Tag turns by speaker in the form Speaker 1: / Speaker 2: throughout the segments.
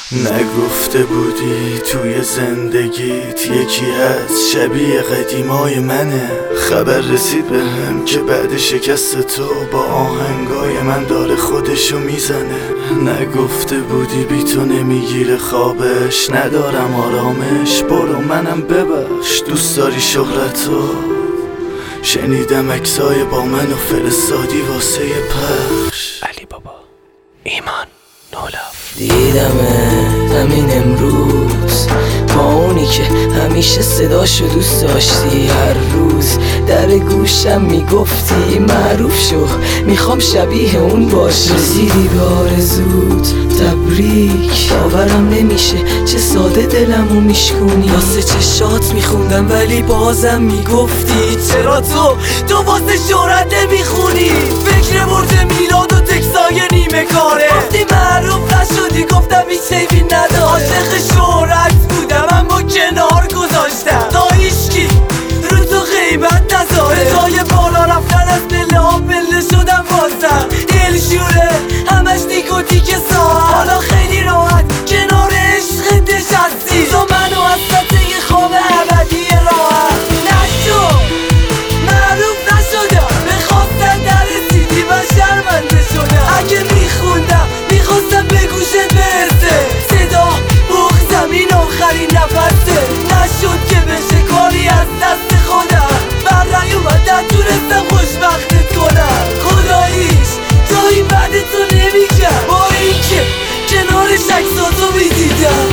Speaker 1: نگفته بودی توی زندگیت یکی هست شبیه قدیمای منه. خبر رسید بهم که بعد شکست تو با آهنگای من داره خودشو میزنه. نگفته بودی بی تو نمیگیره خوابش، ندارم آرامش، برو منم ببخش. دوست داری شهرتو؟ شنیدم عکسای با من و فرستادی واسه پخش.
Speaker 2: علی بابا ایمان نولاف.
Speaker 3: دیدمت همین امروز با اونی که همیشه صداشو دوست داشتی، هر روز در گوشم میگفتی معروف شو میخوام شبیه اون باشی. رسیدی به آرزوت تبریک، باورم نمیشه چه ساده دلمو میشکونی. واسه چشات میخوندم ولی بازم میگفتی چرا تو واسه شهرت نمیخونی. فکر برد میلاد و تکسای نیمه کاره، وقتی معروف نشدی گفتم هیچ سیبی نداره. عاشق شهرت بودم اما کنار گذاشتم تا هیچکی رو تو غیبت نذاره. به جای بالا رفتن از پله ها پله شدم بازم دلشوره همش نیکوتیک ساعت. حالا خیلی راحت کنار عشق نشستی، تو منو از سطح خواب ابدی راحت نشو. معروف نشدم بخواستن نرسیدی و شرمنده شدم. اگه میخوندم میخواستم به گوشت برسه، صدا بغزم این آخرین نفسه. نشد که بشه کاری از دست خودم، بر نیومد نتونستم خوشبختت کنم. خداییش جایی بعد تو نمیگم، با اینکه کنارش عکساتو میدیدم.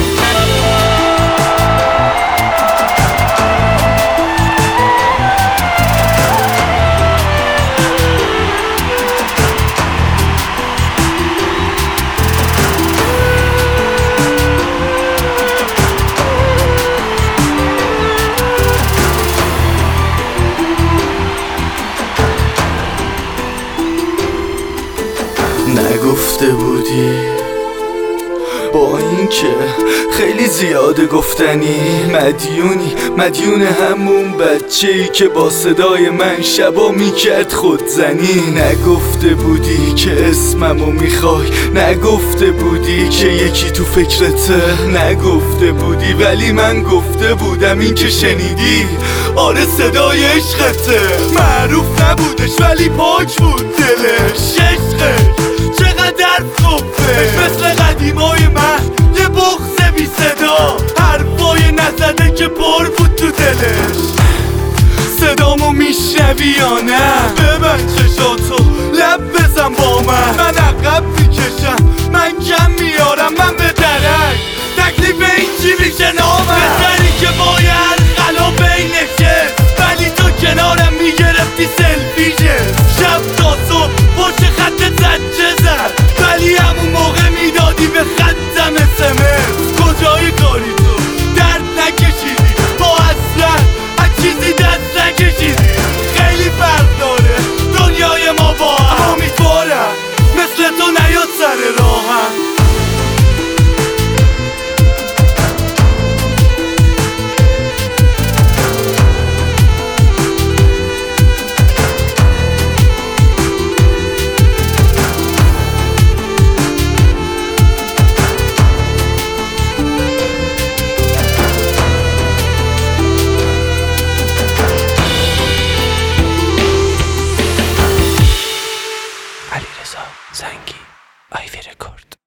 Speaker 1: نگفته بودی با اینکه خیلی زیاده گفتنی، مدیون همون بچه‌ای که با صدای من شبا میکرد خودزنی. نگفته بودی که اسممو میخوای، نگفته بودی که یکی تو فکرته، نگفته بودی ولی من گفته بودم. این که شنیدی آره صدای عشقته. معروف نبودش ولی پاک بود دلش، عشقش چقدر خوبه. مثل قدیمای من یه بغض بی صدا، حرفای نزده که پر بود تو دلش. صدامو میشنوی یا نه؟ ببند چشاتو لب بزن با من عقب میکشم، من کم میارم، من به درک تکلیف این چی میشه نامم. بزنی که باید خلا بینشه، ولی تو کنارم میگرفتی سلفیشه. شب تا صبح پشت خط زجه زد، ولی همون موقع میدادی به خطم اسمس. کجای کاری تو درد نکشیدی، با اصلا از چیزی دست نکشیدی. خیلی فرق داره دنیای ما با هم، امیدوارم مثل تو نیاد سر راهم.
Speaker 2: علیرضا زنگی آیوی رکورد.